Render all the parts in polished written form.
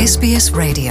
SBS Radio.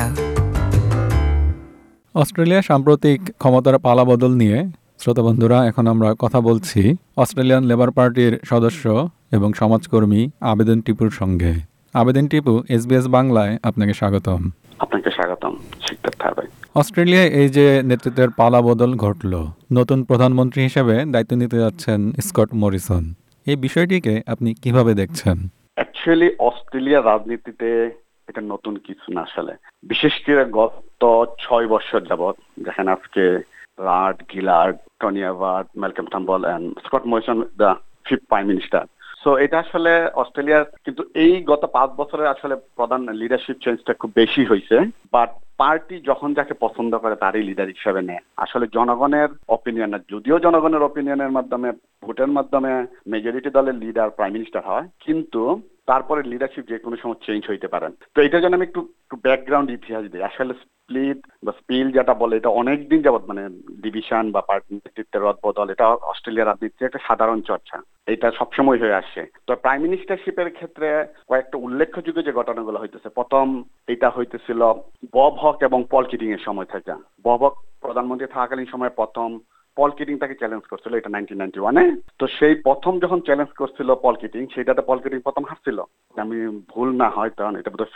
Australia সাম্প্রতিক ক্ষমতার পালাবদল নিয়ে শ্রোতা বন্ধুরা, এখন আমরা কথা বলছি অস্ট্রেলিয়ান লেবার পার্টির সদস্য এবং সমাজকর্মী আবেদন টিপুর সঙ্গে। আবেদন টিপু, SBS বাংলায় আপনাকে স্বাগতম। আপনাকে স্বাগতম শিকদার ভাই। অস্ট্রেলিয়ায় এই যে নেতৃত্বের পালাবদল ঘটল, নতুন প্রধানমন্ত্রী হিসেবে দায়িত্ব নিতে যাচ্ছেন স্কট মরিসন, এই বিষয়টিকে আপনি কিভাবে দেখছেন? অ্যাকচুয়ালি অস্ট্রেলিয়ার রাজনীতিতে এটা নতুন কিছু না আসলে, বিশেষ করে গত 6 বছর যাবৎ, যেখানে আজকে Rudd Gillard, Tony Abbott, Malcolm Turnbull and Scott Morrison the fifth prime minister. So এটা আসলে অস্ট্রেলিয়ার কিন্তু এই গত 5 বছরে আসলে প্রধান লিডারশিপ চেঞ্জটা খুব বেশি হয়েছে। বাট পার্টি যখন যাকে পছন্দ করে তারই লিডার হিসেবে নেয়। আসলে জনগণের অপিনিয়ন না, যদিও জনগণের অপিনিয়নের মাধ্যমে, ভোটের মাধ্যমে মেজরিটি দলের লিডার প্রাইম মিনিস্টার হয়, কিন্তু তারপরে লিডারশিপ যে কোনো সময় চেঞ্জ হইতে পারেন। তো এটার জন্য আমি একটু ব্যাকগ্রাউন্ড ইতিহাস দিই। আসলে স্প্লিট বা স্পিল যেটা বলে, এটা অনেকদিন যাবত, মানে ডিভিশন বা পার্টি নেতৃত্বের রদবদল, এটা অস্ট্রেলিয়ার রাজনীতিতে একটা সাধারণ চর্চা, এটা সবসময় হয়ে আসছে। তো প্রাইম মিনিস্টারশিপের ক্ষেত্রে কয়েকটা উল্লেখযোগ্য যে ঘটনাগুলো হইতেছে, প্রথম এটা হইতেছিল বব হক এবং পল কিটিং এর সময় থেকে। বব হক প্রধানমন্ত্রী থাকাকালীন সময় প্রথম পল কিটিং তাকে চ্যালেঞ্জ করছিল, এটা 1991-এ। তো সেই প্রথম যখন চ্যালেঞ্জ করছিল পল কিটিং, সেইটাতে পল কিটিং প্রথম হারছিল। আমি ভুল না হয় তখন এটা বোধহয়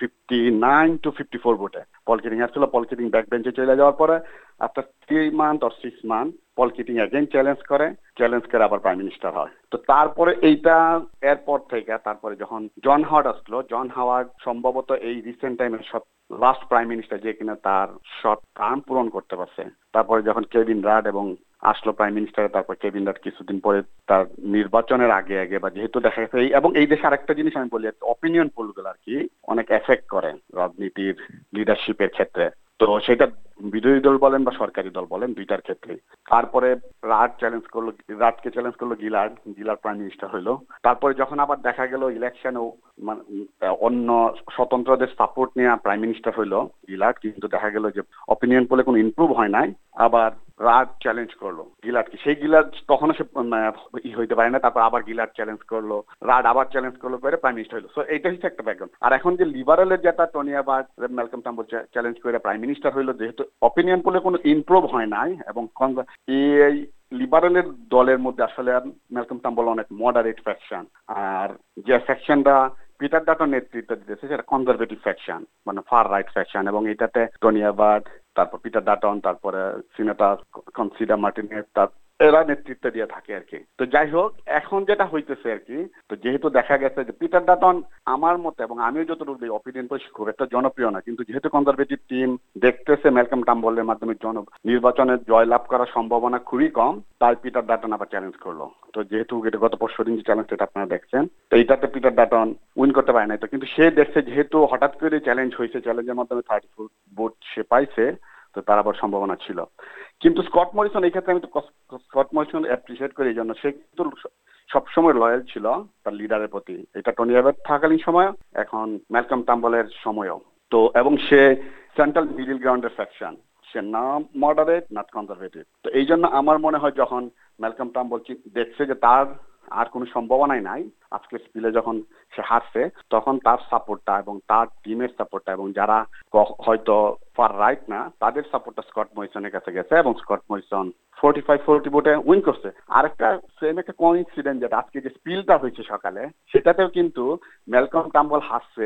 59-54 ভোটে পল কিটিং হারছিল। পল কিটিং ব্যাক বেঞ্চে চলে যাওয়ার পরে after 3 month or 6 month Paul Keating again challenge করে আবার প্রাইম মিনিস্টার হয়। তো তারপরে এইটা এরপর থেকে তারপরে যখন জন হাওয়ার্ড আসলো, জন হাওয়ার্ড সম্ভবত এই রিসেন্ট টাইমের লাস্ট প্রাইম মিনিস্টার যে কিনা তার শর্ট টার্ম পূরণ করতে পারছে। তারপরে যখন কেভিন রাড এবং আসলো প্রাইম মিনিস্টার, তারপর কেভিন রাড কিছুদিন পরে তার নির্বাচনের আগে বা যেহেতু দেখা গেছে এবং এই দেশে আরেকটা জিনিস আমি বলি, অপিনিয়ন পোলগুলো আর কি অনেক এফেক্ট করে রাজনীতির লিডারশিপের ক্ষেত্রে। তো সেটা বিরোধী দল বলেন বা সরকারি দল বলেন, দুইটার ক্ষেত্রে। তারপরে রাডকে চ্যালেঞ্জ করলো গিলার্ড প্রাইম মিনিস্টার হইলো। তারপরে যখন আবার দেখা গেল ইলেকশনেও অন্য স্বতন্ত্রদের সাপোর্ট নিয়ে প্রাইম মিনিস্টার হইলো গিলার্ড, কিন্তু দেখা গেল যে অপিনিয়ন পোলে কোনো ইমপ্রুভ হয় নাই। আবার রাড চ্যালেঞ্জ করলো গিলার্ডকে, সেই গিলার্ড তখনও সে হইতে পারে না। তারপর আবার গিলার্ড চ্যালেঞ্জ করলো, রাড আবার চ্যালেঞ্জ করলো করে প্রাইম মিনিস্টার হইলো। সো এইটা হচ্ছে একটা ব্যাকগ্রাউন্ড। আর এখন যে লিবারেলের যেটা Tony Abbott, Malcolm Turnbull challenge করে প্রাইম মিনিস্টার হইলো, যেহেতু অপিনিয়ন পোলে কোনো ইমপ্রুভ হয় নাই এবং এই লিবারেলের দলের মধ্যে আসলে ম্যালকম টার্নবুল অনেক মডারেট ফ্যাকশন, আর যে ফ্যাকশনটা পিটার ডাটন নেতৃত্ব দিতেছে সেটা কনজারভেটিভ ফ্যাকশন, মানে ফার রাইট ফ্যাকশন। এবং এটাতে টনি অ্যাবাট, তারপর পিটার ডাটন, তারপরে সিনেটর কনসিডা মার্টিনেজ, এরা নেতৃত্ব দিয়ে থাকে আর কি। তো যাই হোক, এখন যেটা হইতেছে আর কি, তো যেহেতু দেখা গেছে যে পিটার ডাটন আমার মতে, এবং আমিও যতটুকু অপিনিয়ন করছি, খুব একটা জনপ্রিয় না, কিন্তু যেহেতু কনজারভেটিভ টিম দেখতেছে ম্যালকম টার্নবুলের মাধ্যমে নির্বাচনে জয়লাভ করার সম্ভাবনা খুবই কম, তাই পিটার ডাটন আবার চ্যালেঞ্জ করলো। তো যেহেতু এটা গত পরশুদিন যে চ্যালেঞ্জটা আপনারা দেখছেন, তো এইটাতে পিটার ডাটন উইন করতে পারে নাই। তো কিন্তু সে দেখছে যেহেতু হঠাৎ করে চ্যালেঞ্জ হয়েছে, চ্যালেঞ্জের মাধ্যমে 34 ভোট সে পাইছে, তো তার আবার সম্ভাবনা ছিল। কিন্তু স্কট মরিসন, এই ক্ষেত্রে আমি তো স্কট মরিসন অ্যাপ্রিসিয়েট করি, এই জন্য সে কিন্তু সবসময় লয়াল ছিল তার লিডারের প্রতি। এটা টনি অ্যাবাট থাকালীন সময়, এখন ম্যালকম টার্নবুলের সময়ও। তো এবং সে সেন্ট্রাল মিডল গ্রাউন্ডের ফ্যাকশন, সে না মডারেট না কনজারভেটিভ। তো এই জন্য আমার মনে হয় যখন ম্যালকম টার্নবুল দেখছে যে তার আর কোনো সম্ভাবনাই নাই, আজকে স্পিলে যখন সে হারছে, তখন তার সাপোর্টটা এবং তার টিমের সাপোর্টটা এবং যারা হয়তো ফার রাইট না, তাদের সাপোর্টটা স্কট মরিসনের কাছে গেছে এবং স্কট মরিসন 45-40 ভোটে উইন করছে। আরেকটা সেম একটা কোইন্সিডেন্ট, যেটা আজকে যে স্পিলটা হয়েছে সকালে, সেটাতেও কিন্তু ম্যালকম টার্নবুল হারছে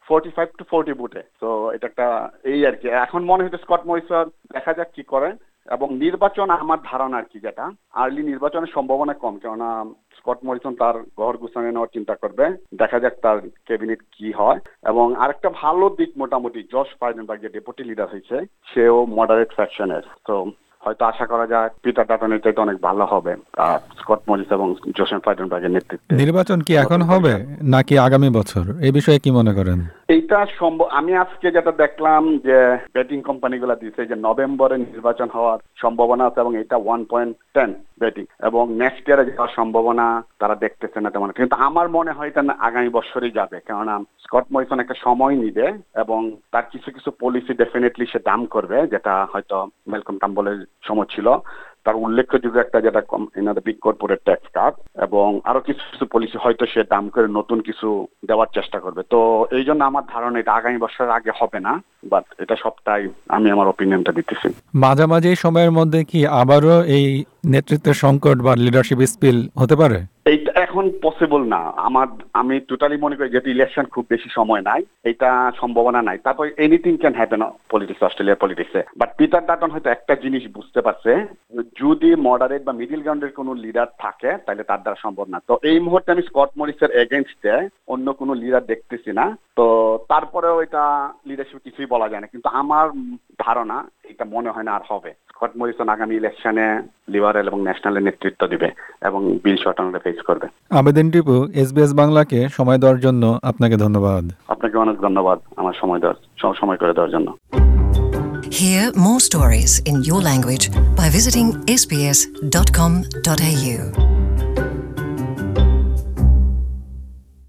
45-40 ভোটে। তো এটা একটা এই আর কি। এখন মনে হচ্ছে স্কট মরিসন, দেখা যাক কি করে। এবং নির্বাচন, আমার ধারণা আর কি, যেটা আর্লি নির্বাচনের সম্ভাবনা কম, কেননা স্কট মরিসন তার ঘর গুছানো নেওয়ার চিন্তা করবে। দেখা যাক তার ক্যাবিনেট কি হয়। এবং আরেকটা ভালো দিক, মোটামুটি জশ ফাইডেনবার্গ যে ডেপুটি লিডার হয়েছে, সেও মডারেট ফ্যাকশনের। তো হয়তো আশা করা যায় পিটার ডাটনের চাইতে অনেক ভালো হবে স্কট মরিস এবং জোসেফ ফাইডেনবার্গের নেতৃত্বে। নির্বাচন কি এখন হবে নাকি আগামী বছর, এই বিষয়ে কি মনে করেন? এইটা সম্ভব। আমি আজকে যেটা দেখলাম যে ব্যাটিং কোম্পানিগুলো দিচ্ছে যে নভেম্বরে নির্বাচন হওয়ার সম্ভাবনা আছে, এবং এটা 1.10 ব্যাটিং, এবং নেক্সট ইয়ারে যাওয়ার সম্ভাবনা তারা দেখতেছে না তেমন। কিন্তু আমার মনে হয় এটা আগামী বছরই যাবে, কেননা স্কট মরিসন একটা সময় নিবে এবং তার কিছু কিছু পলিসি ডেফিনেটলি সে দাম করবে, যেটা হয়তো ম্যালকম টার্নবুলের সময় ছিল, তার উল্লেখযোগ্য একটা যেটা এনাদের বিগ কর্পোরেট ট্যাক্স কাট এবং আরো কিছু কিছু পলিসি হয়তো সে দাম করে নতুন কিছু দেওয়ার চেষ্টা করবে। তো এই জন্য আমার ধারণা এটা আগামী বছরের আগে হবে না, বাট এটা সবটাই আমি আমার ওপিনিয়নটা দিতেছি। মাঝামাঝি সময়ের মধ্যে কি আবারও এই নেতৃত্বের সংকট বা লিডারশিপ স্পিল হতে পারে? এইটা এখন পসিবল না। আমি টোটালি মনে করি যেহেতু ইলেকশন খুব বেশি সময় নাই, এটা সম্ভাবনা নাই। তারপর এনিথিং ক্যান হ্যাপেন পলিটিক্স, অস্ট্রেলিয়ার পলিটিক্সে। বাট পিটার ডাটন হয়তো একটা জিনিস বুঝতে পারছে, যদি মডারেট বা মিডিল গ্রাউন্ডের কোনো লিডার থাকে তাহলে তার দ্বারা সম্ভব না। তো এই মুহূর্তে আমি স্কট মরিসের এগেনস্টে অন্য কোনো লিডার দেখতেছি না। তো তারপরেও এটা লিডারশিপ কিছুই বলা যায় না, কিন্তু আমার ধারণা এটা মনে হয় না আর হবে। স্কট মরিসন আগামী ইলেকশনে লিবারেল এবং ন্যাশনালের নেতৃত্ব দিবে এবং বিল শর্টনকে ফেস করবে। আবেদন টিপু, SBS বাংলাকে সময় দেওয়ার জন্য আপনাকে ধন্যবাদ। আপনাকে অনেক ধন্যবাদ আমার সময় করে দেওয়ার জন্য। Hear more stories in your language by visiting sbs.com.au.